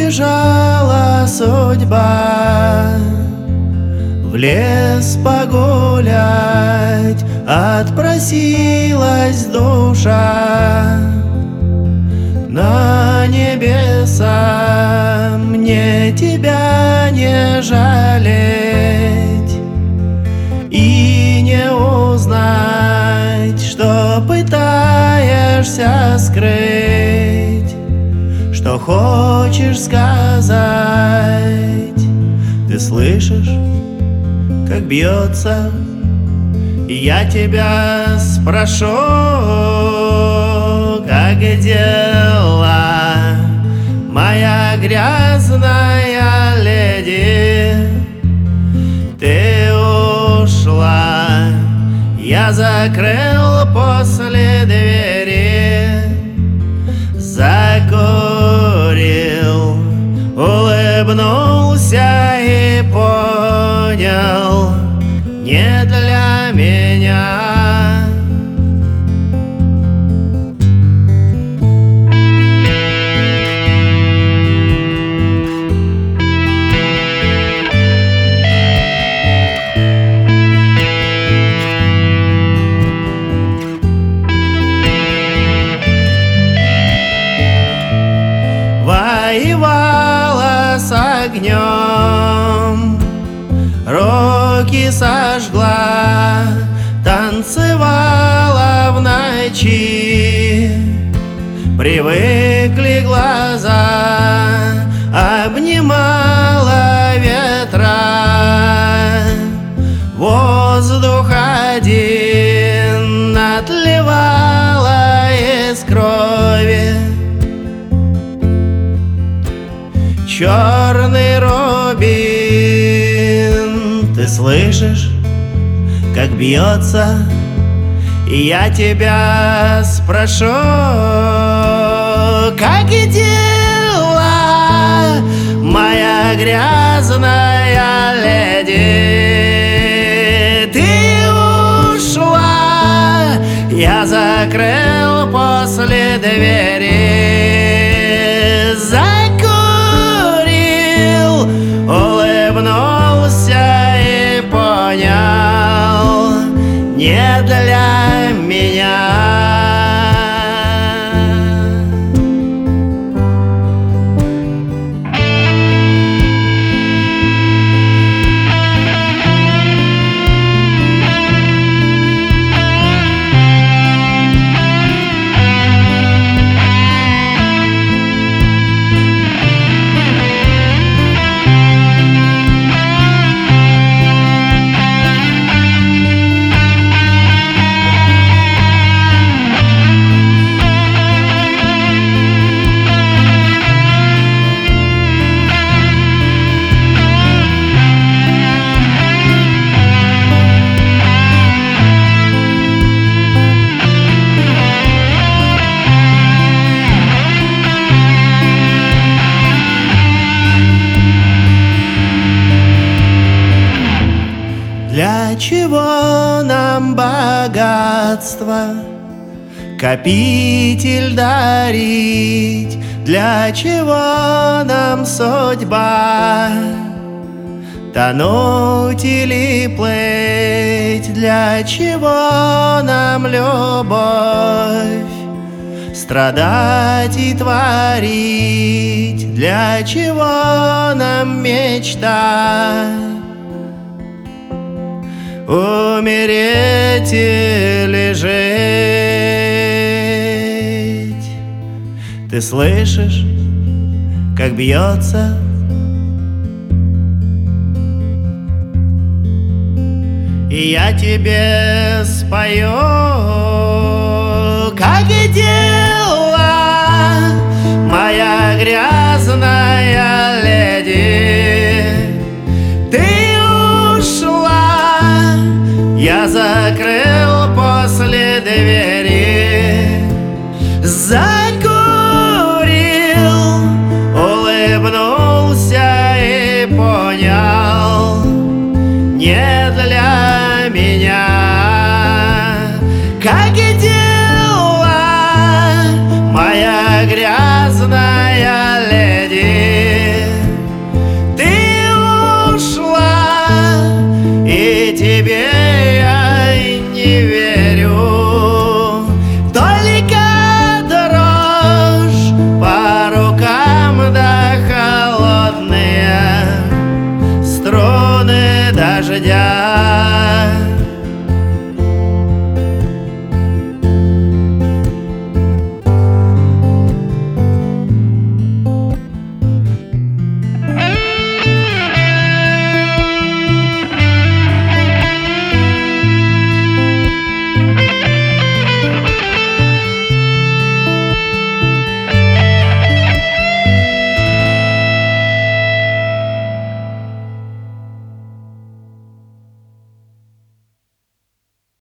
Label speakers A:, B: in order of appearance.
A: Убежала судьба в лес погулять, отпросилась душа на небеса. Мне тебя не жалеть и не узнать, что пытаешься скрыть, что хочешь сказать. Ты слышишь, как бьется, и я тебя спрошу, как дела, моя грязная леди? Ты ушла, я закрыл после двери, закурил, улыбнулся и понял: не для меня. Воевала с огнем, руки сожгла, танцевала в ночи, привыкли глаза, обнимала ветра, воздух один отливала из крови. Черный рубин, ты слышишь, как бьется, и я тебя спрошу, как дела, моя грязная леди? Ты ушла, я закрыл после двери, улыбнулся и понял: не для меня. Для чего нам богатство, копитель дарить? Для чего нам судьба, тонуть или плыть? Для чего нам любовь, страдать и творить? Для чего нам мечта, умереть или жить? Ты слышишь, как бьется, и я тебе спою, как дела, моя грязная леди? Ты ушла, я закрыл после двери, закурил, улыбнулся и понял: не для меня. Как дела, моя грязная леди? глядя